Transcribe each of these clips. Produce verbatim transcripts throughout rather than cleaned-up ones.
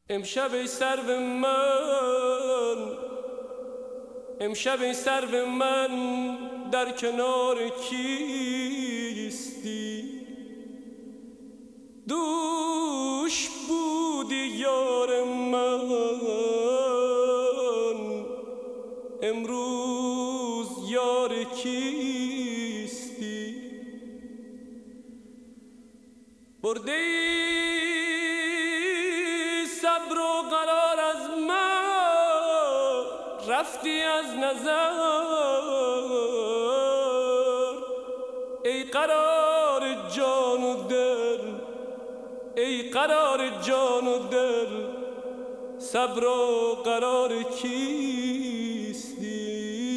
امشب ای سرو من، امشب ای سرو من در کنار کیستی؟ دوش بودی یار من، امروز یار کیستی؟ برده ای صبر و قرار از من، رفتی از نظر. ای قرار جان و دل، ای قرار جان و دل، صبر و قرار کیستی؟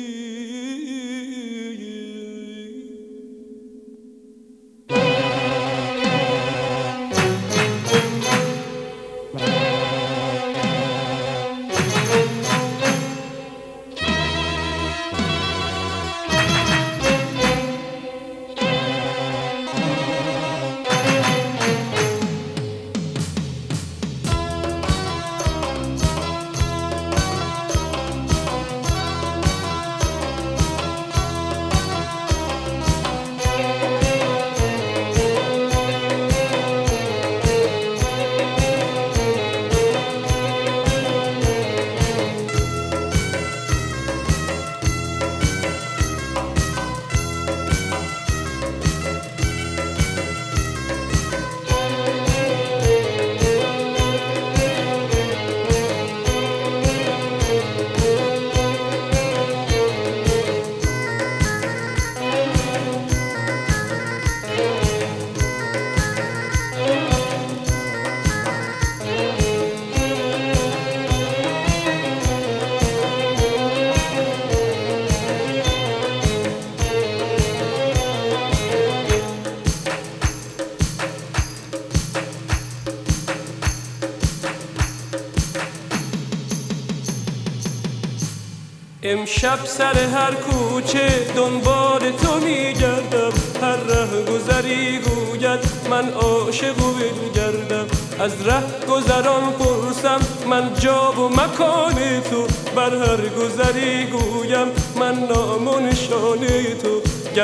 امشب سر هر کوچه دنبال تو میگردم، هر ره گذری گوید من عاشق و بلگردم. از ره گذران پرسم من جا و مکان تو، بر هر گذری گویم من نام و نشان تو. گر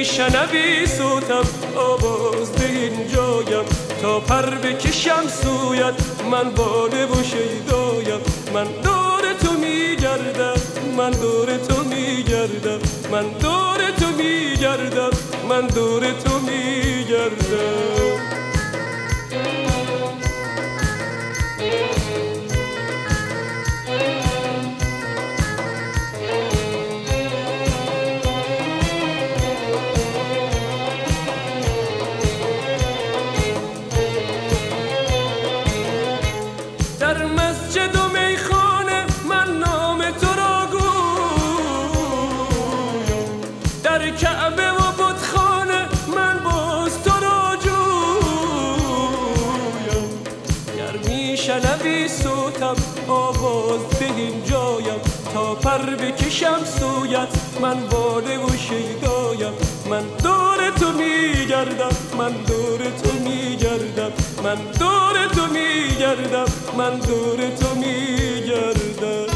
میشنوی صوتم آواز ده اینجایم، تا پر بکشم سویت من باده و شیدایم. من دور تو میگردم، من دور تو میگردم، من دور تو میگردم، من دور تو میگردم. در مسجد و میخانه من نام تو را گویم، در کعبه و بتخانه من باز تو را جویم. گر میشنوی صوتم آواز ده اینجایم، تا پر بکشم سویت من باده و شیدایم. من دور تو میگردم، من دور تو میگردم، من دور تو میگردم، من دور تو میگردم.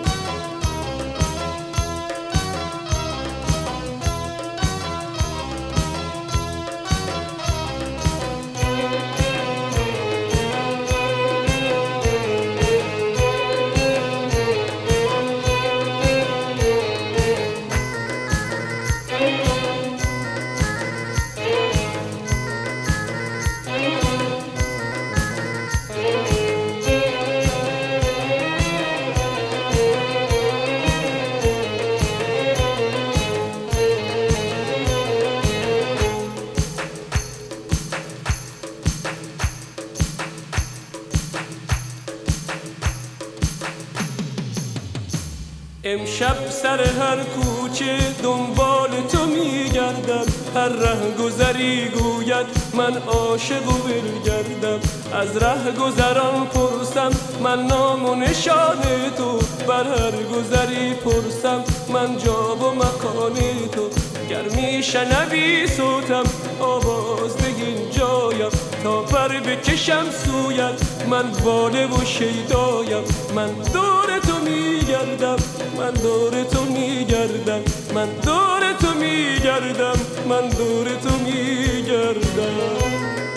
امشب سر هر کوچه دنبال تو میگردم، هر ره گذری گوید من عاشق و بلگردم. از ره گذران پرسم من نام و نشان تو، بر هر گذری پرسم من جا و مکان تو. گر میشنوی صوتم آواز ده اینجایم، تا پر بکشم سویت من واله و شیدایم، من دور تو میگردم، من دور تو میگردم، من دور تو میگردم، من دور تو میگردم.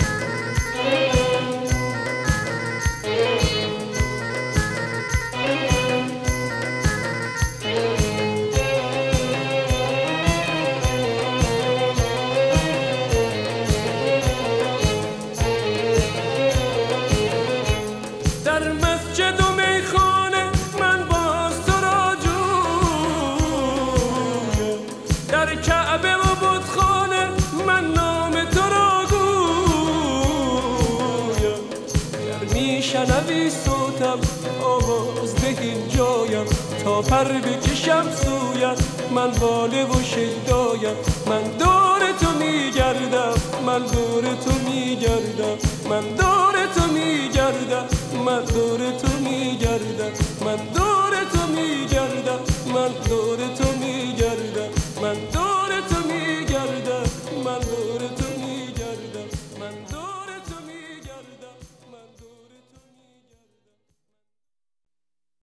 در مسجد و میخانه من باز تو را جویم، در کعبه و بتخانه من نام تو را گویم. گر میشنوی صوتم آواز ده این جایم، تا پر بکشم سویت من واله و شیدایم. من دور تو میگردم، من دور تو میگردم، من دور تو میگردم، من دور تو میگردم، من دور